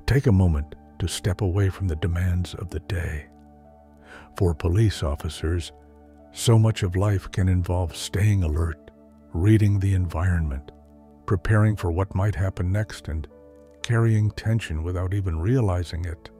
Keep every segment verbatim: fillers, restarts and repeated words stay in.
take a moment to step away from the demands of the day. For police officers, so much of life can involve staying alert, reading the environment, preparing for what might happen next, and carrying tension without even realizing it.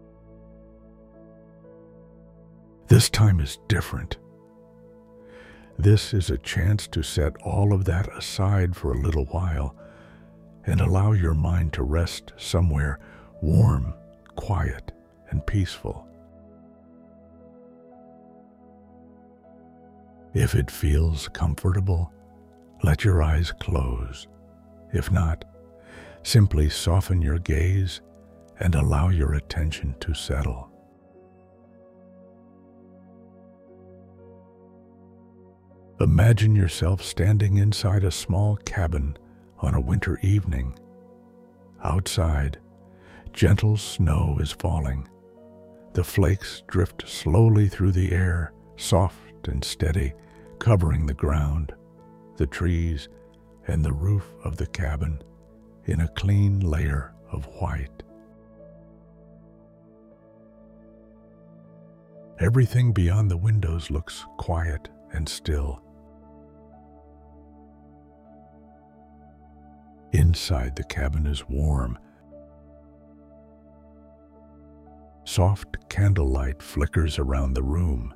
This time is different. This is a chance to set all of that aside for a little while and allow your mind to rest somewhere warm, quiet, and peaceful. If it feels comfortable, let your eyes close. If not, simply soften your gaze and allow your attention to settle. Imagine yourself standing inside a small cabin on a winter evening. Outside, gentle snow is falling. The flakes drift slowly through the air, soft and steady, covering the ground, the trees, and the roof of the cabin in a clean layer of white. Everything beyond the windows looks quiet and still. Inside the cabin is warm. Soft candlelight flickers around the room.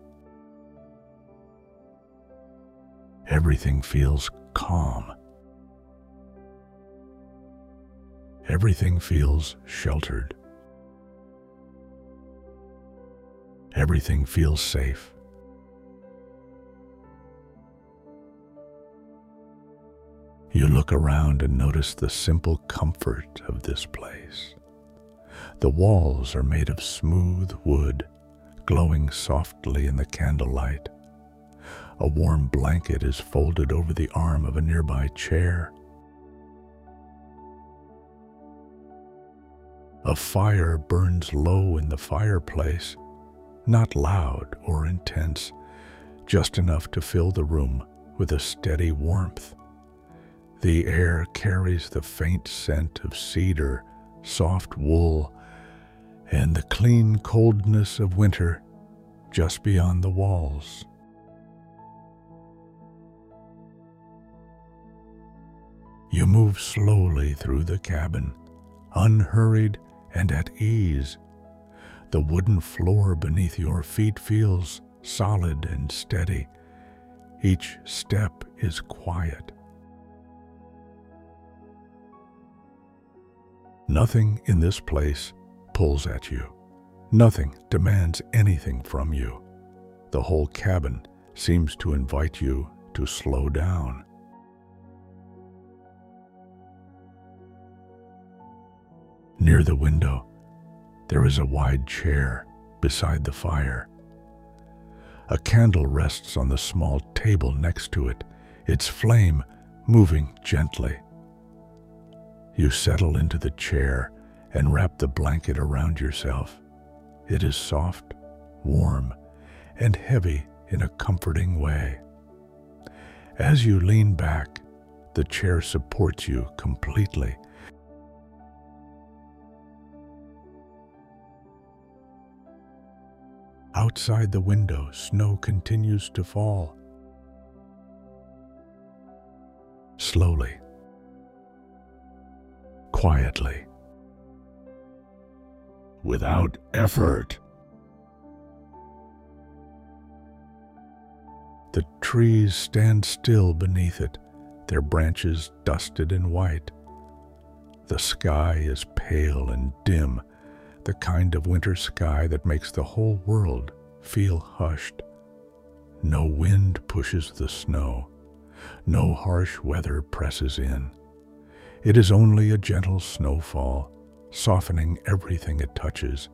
Everything feels calm. Everything feels sheltered. Everything feels safe. You look around and notice the simple comfort of this place. The walls are made of smooth wood, glowing softly in the candlelight. A warm blanket is folded over the arm of a nearby chair. A fire burns low in the fireplace, not loud or intense, just enough to fill the room with a steady warmth. The air carries the faint scent of cedar, soft wool, and the clean coldness of winter just beyond the walls. You move slowly through the cabin, unhurried and at ease. The wooden floor beneath your feet feels solid and steady. Each step is quiet. Nothing in this place pulls at you. Nothing demands anything from you. The whole cabin seems to invite you to slow down. Near the window, there is a wide chair beside the fire. A candle rests on the small table next to it, its flame moving gently. You settle into the chair and wrap the blanket around yourself. It is soft, warm, and heavy in a comforting way. As you lean back, the chair supports you completely. Outside the window, snow continues to fall. Slowly, quietly, without effort. The trees stand still beneath it, their branches dusted and white. The sky is pale and dim, the kind of winter sky that makes the whole world feel hushed. No wind pushes the snow. No harsh weather presses in. It is only a gentle snowfall, softening everything it touches.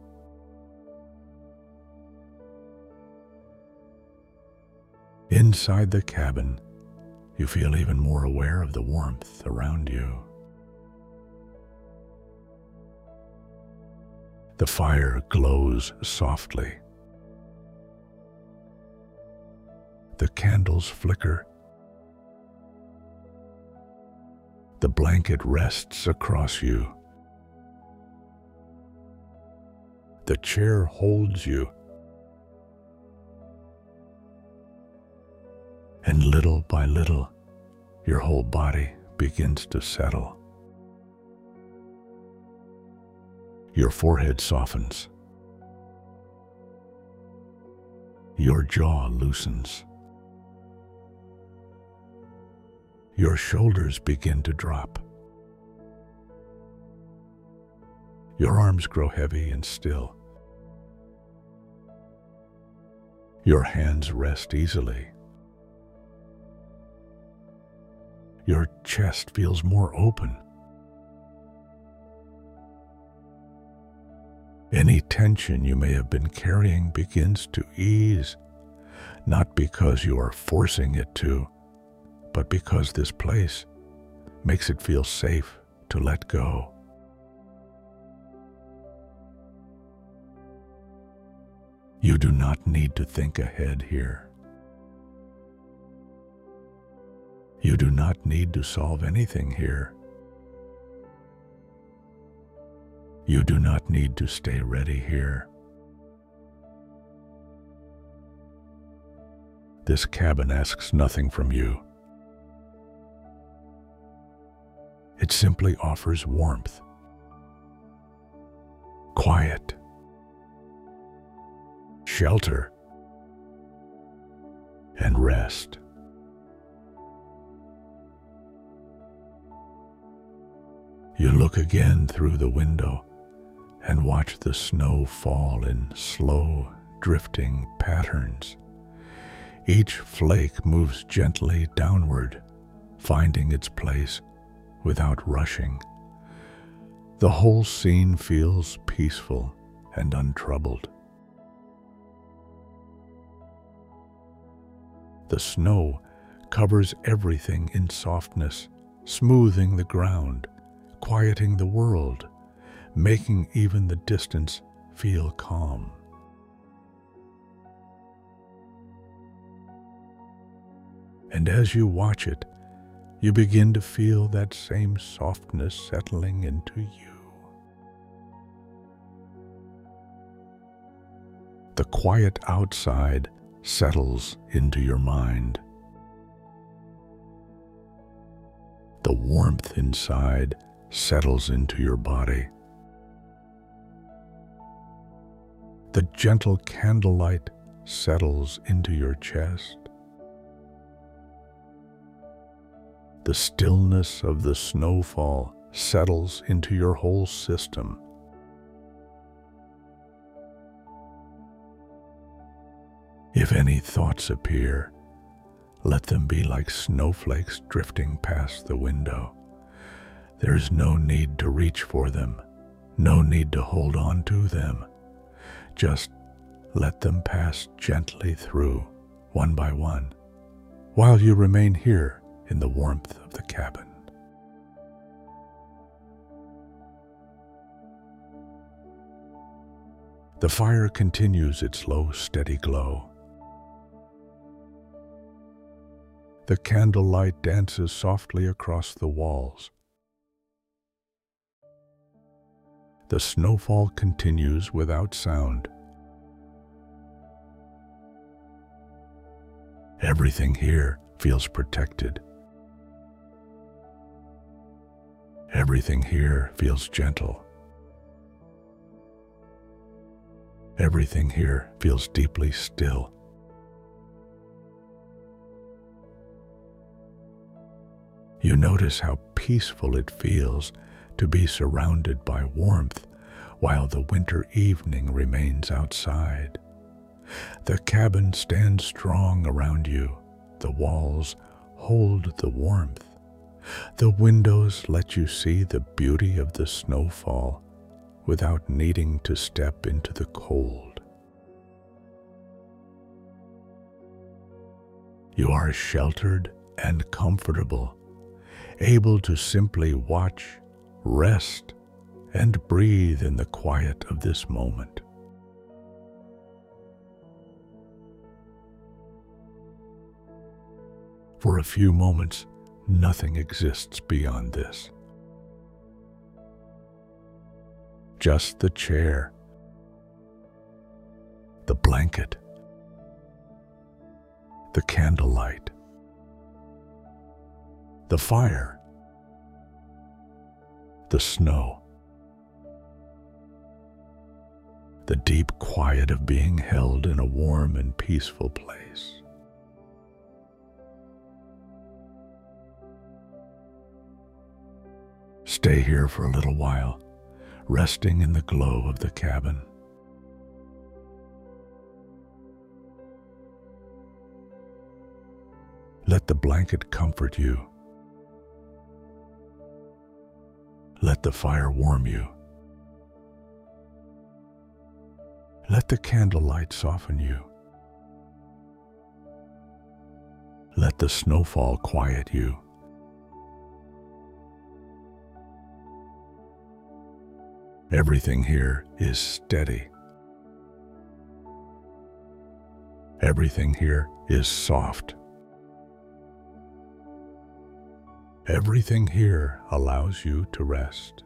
Inside the cabin, you feel even more aware of the warmth around you. The fire glows softly. The candles flicker. The blanket rests across you. The chair holds you. And little by little, your whole body begins to settle. Your forehead softens. Your jaw loosens. Your shoulders begin to drop. Your arms grow heavy and still. Your hands rest easily. Your chest feels more open. Any tension you may have been carrying begins to ease, not because you are forcing it to, but because this place makes it feel safe to let go. You do not need to think ahead here. You do not need to solve anything here. You do not need to stay ready here. This cabin asks nothing from you. It simply offers warmth, quiet, shelter, and rest. You look again through the window and watch the snow fall in slow, drifting patterns. Each flake moves gently downward, finding its place without rushing. The whole scene feels peaceful and untroubled. The snow covers everything in softness, smoothing the ground, quieting the world, making even the distance feel calm. And as you watch it, you begin to feel that same softness settling into you. The quiet outside settles into your mind. The warmth inside settles into your body. The gentle candlelight settles into your chest. The stillness of the snowfall settles into your whole system. If any thoughts appear, let them be like snowflakes drifting past the window. There is no need to reach for them, no need to hold on to them. Just let them pass gently through, one by one, while you remain here in the warmth of the cabin. The fire continues its low, steady glow. The candlelight dances softly across the walls. The snowfall continues without sound. Everything here feels protected. Everything here feels gentle. Everything here feels deeply still. You notice how peaceful it feels to be surrounded by warmth while the winter evening remains outside. The cabin stands strong around you. The walls hold the warmth. The windows let you see the beauty of the snowfall without needing to step into the cold. You are sheltered and comfortable, able to simply watch, rest, and breathe in the quiet of this moment. For a few moments, nothing exists beyond this. Just the chair, the blanket, the candlelight, the fire, the snow, the deep quiet of being held in a warm and peaceful place. Stay here for a little while, resting in the glow of the cabin. Let the blanket comfort you. Let the fire warm you. Let the candlelight soften you. Let the snowfall quiet you. Everything here is steady. Everything here is soft. Everything here allows you to rest.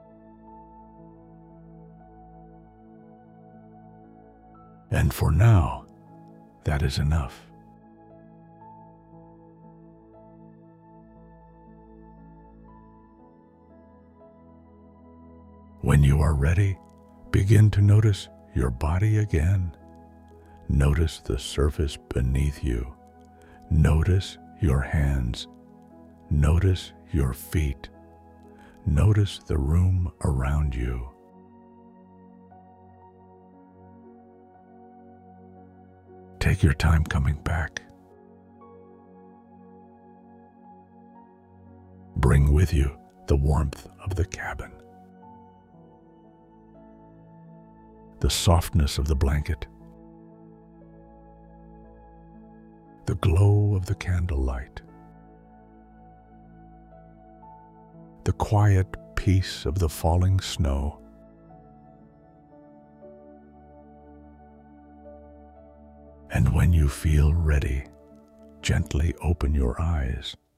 And for now, that is enough. When you are ready, begin to notice your body again. Notice the surface beneath you. Notice your hands. Notice your feet. Notice the room around you. Take your time coming back. Bring with you the warmth of the cabin, the softness of the blanket, the glow of the candlelight, the quiet peace of the falling snow. And when you feel ready, gently open your eyes.